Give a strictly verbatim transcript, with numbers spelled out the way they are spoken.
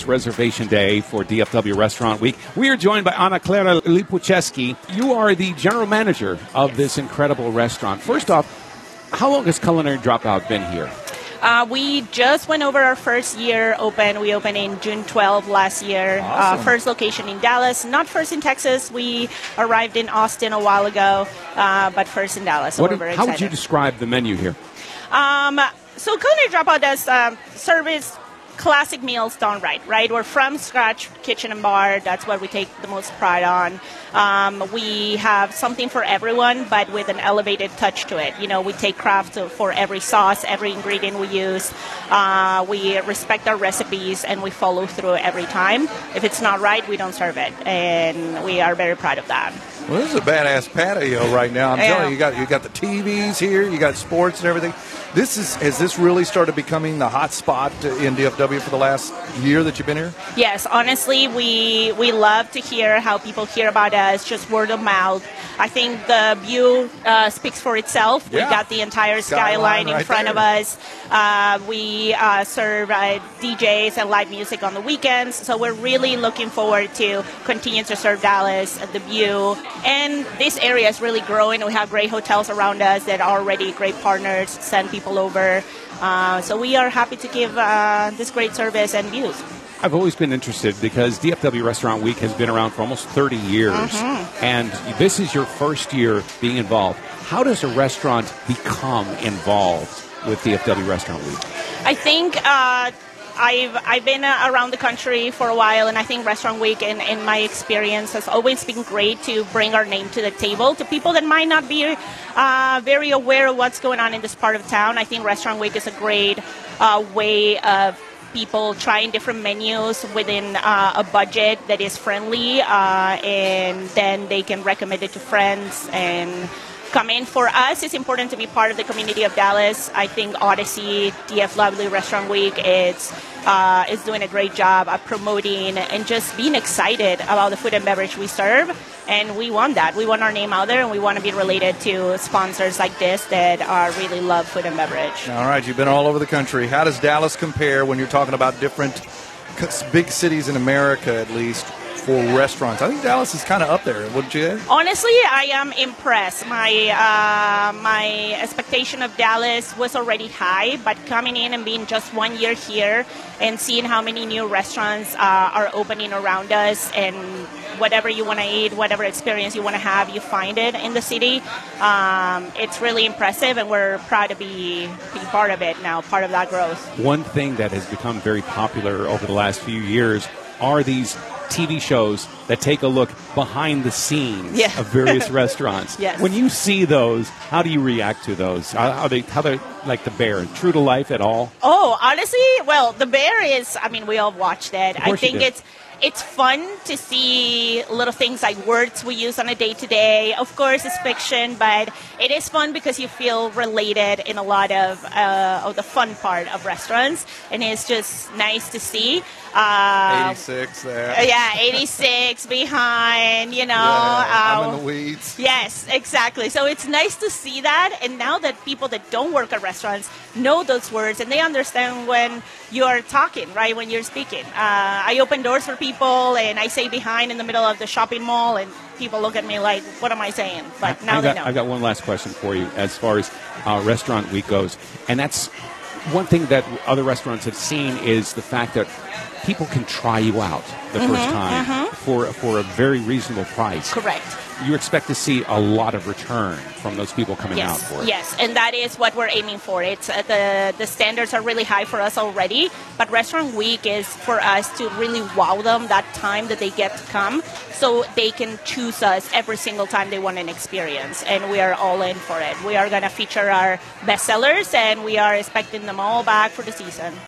reservation day for D F W Restaurant Week. We are joined by Ana Clara Lipucheski. You are the general manager of this incredible restaurant. First off, how long has Culinary Dropout been here? Uh, we just went over our first year open. We opened in June twelfth last year. Awesome. Uh, first location in Dallas, not first in Texas. We arrived in Austin a while ago, uh, but first in Dallas. So What, we're very how excited. would you describe the menu here? Um, so Culinary Dropout does um, service classic meals done right, right? We're from scratch kitchen and bar. That's what we take the most pride on. Um, we have something for everyone, but with an elevated touch to it. You know, we take craft for every sauce, every ingredient we use. Uh, we respect our recipes, and we follow through every time. If it's not right, we don't serve it, and we are very proud of that. Well, this is a badass patio right now. I'm Yeah. telling you, you got you got the T Vs here, you got sports and everything. This is has this really started becoming the hot spot in D F W for the last year that you've been here? Yes, honestly, we we love to hear how people hear about us, just word of mouth. I think the view uh, speaks for itself. Yeah. We got the entire Skyline skyline in right front there. of us. Uh, we uh, serve uh, D Js and live music on the weekends, so we're really looking forward to continue to serve Dallas at the view. And this area is really growing. We have great hotels around us that are already great partners, send people over. Uh, so we are happy to give uh, this great service and views. I've always been interested because D F W Restaurant Week has been around for almost thirty years, Mm-hmm. and this is your first year being involved. How does a restaurant become involved with D F W Restaurant Week? I think uh, I've I've been uh, around the country for a while, and I think Restaurant Week, in, in my experience, has always been great to bring our name to the table to people that might not be uh, very aware of what's going on in this part of town. I think Restaurant Week is a great uh, way of people trying different menus within uh, a budget that is friendly, uh, and then they can recommend it to friends and come in. For us, it's important to be part of the community of Dallas. I think Odyssey, D F W Restaurant Week, it's uh, is doing a great job of promoting and just being excited about the food and beverage we serve. And we want that. We want our name out there, and we want to be related to sponsors like this that uh, really love food and beverage. All right, you've been all over the country. How does Dallas compare when you're talking about different c- big cities in America, at least, for restaurants? I think Dallas is kind of up there, wouldn't you say? Honestly, I am impressed. My uh, my expectation of Dallas was already high, but coming in and being just one year here and seeing how many new restaurants uh, are opening around us, and whatever you want to eat, whatever experience you want to have, you find it in the city. Um, it's really impressive, and we're proud to be, be part of it now, part of that growth. One thing that has become very popular over the last few years are these T V shows that take a look behind the scenes Yeah. of various restaurants. Yes. When you see those, how do you react to those? How, how they how they like The Bear, true to life at all? Oh, honestly, well, The Bear is, I mean, we all watched it. Of I course you think did. it's it's fun to see little things like words we use on a day-to-day. Of course, it's fiction, but it is fun because you feel related in a lot of, uh, of the fun part of restaurants, and it's just nice to see. Uh, eighty-six there. yeah, eighty-six behind, you know. Yeah, I'm uh, in the weeds. Yes, exactly. So it's nice to see that, and now that people that don't work at restaurants know those words, and they understand when you're talking, right, when you're speaking. Uh, I open doors for people, and I say behind in the middle of the shopping mall, and people look at me like, what am I saying? But now I they got, know. I've got one last question for you as far as uh, Restaurant Week goes, and that's one thing that other restaurants have seen is the fact that people can try you out the Mm-hmm, first time for for a very reasonable price. Correct. You expect to see a lot of return from those people coming out Yes, for it. yes, and that is what we're aiming for. It's uh, the the standards are really high for us already, but Restaurant Week is for us to really wow them that time that they get to come, so they can choose us every single time they want an experience, and we are all in for it. We are going to feature our bestsellers, and we are expecting them all back for the season.